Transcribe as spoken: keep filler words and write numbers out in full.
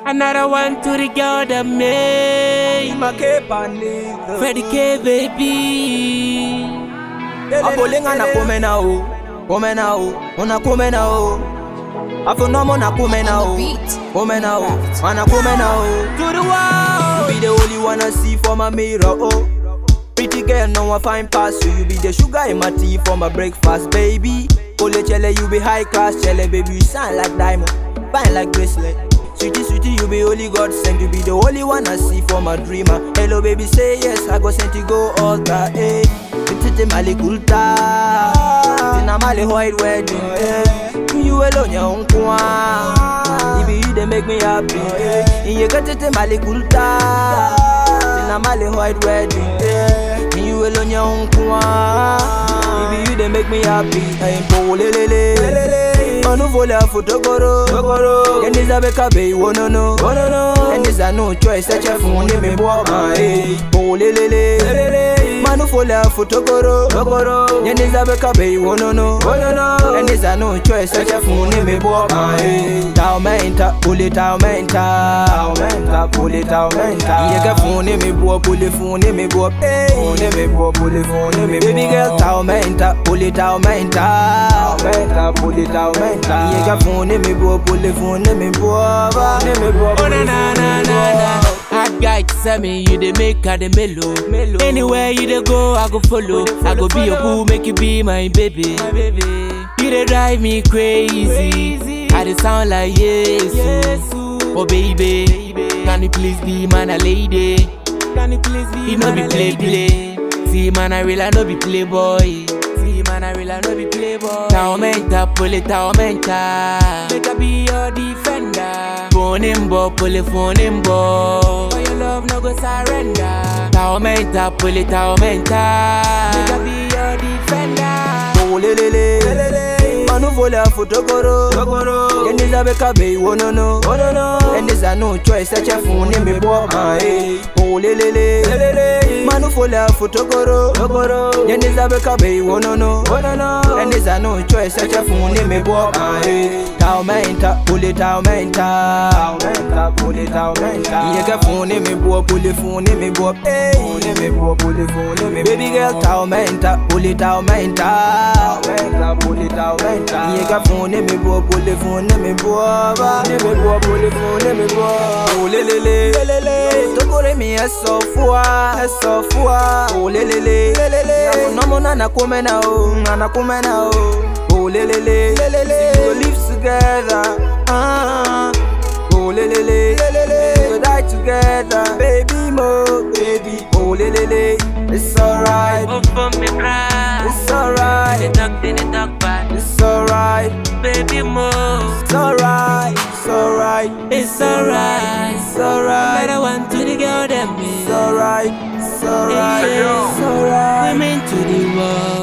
Another one to the girl that made my cape and leave. Freddie K, baby. Apolinga na come now, come now, ona come now. Apo no mo na come now, come now, ana come now. To the world, you be the only one I see for my mirror. Oh, pretty girl, no one find past you. You be the sugar in my tea for my breakfast, baby. Ole chele, you be high class, chele, baby. You shine like diamond, fine like bracelet. Sweetie, sweetie, you be only God sent. You be the only one I see for my dreamer. Hello, baby, say yes, I go send you go all that. Hey, it's a mali kulta, it's a mali white wedding. You alone, your own kwa. If you they make me happy, and you got it mali kulta, it's a mali white wedding. You alone, your own kwa. If you they make me happy, I'm polelele. Manu vola photogoro, goro. And is a beka be wono no, wono no. And is a no choice such a phone me boy. Oh lele, manu vola photogoro, goro. And is a beka be wono no, wono no. And is a no choice such a phone me boy. Tao menta, pull it out menta, tao menta, pull it out menta. You get phone me boy, pull it phone me boy. Phone me boy, pull it phone me. Baby girl, tao menta, pull it out menta, tao menta, pull it out menta. You got phone me boy, pull the phone me boy, oh na na na na na. Hard guy to say me, you dey make her the mellow. Anywhere you dey go, I go follow. I go be your boo, make you be my baby. You dey drive me crazy. I dey sound like yes. Oh baby, can you please be man a lady? Can you please be you know be play play. See man I real I no be playboy. Man, I really no be playboy. Taumenta, pull it, taumenta. Make I be your defender. Phone him, bo, pull it, phone him, bo. For your love, no go surrender. Taumenta, pull it, taumenta. Make I be your defender. Oh, lele, manu vola photogoro, goro. And is a beka be wono no, wono no. And is a no choice such a phone me boy. Oh, lele, manu vola photogoro, goro. And is a beka be wono no. And there's a no choice such a phone me boy. Tao menta, pull it out menta. Tao menta, pull it out menta. You get phone me boy, pull it phone me boy. Phone me boy, pull it phone me. Baby girl, tao menta, pull it out menta. Tao menta, pull it out menta. You get phone me boy, pull it phone me boy. Me boy, pull it phone me boy. Oh lele, lele, tokore mi eso fua, eso fua. Oh lele, lele, no mo na come na o. Nana come now, oh lele lele, we live together, ah, oh lele lele, we die together, baby mo, baby, oh lele, it's alright, oh for me cry, it's alright, the dog did the dog bad, it's alright, baby mo, it's alright, it's alright, it's alright, it's alright, better one to the girl than me, it's alright, it's alright, it's alright, women to the world.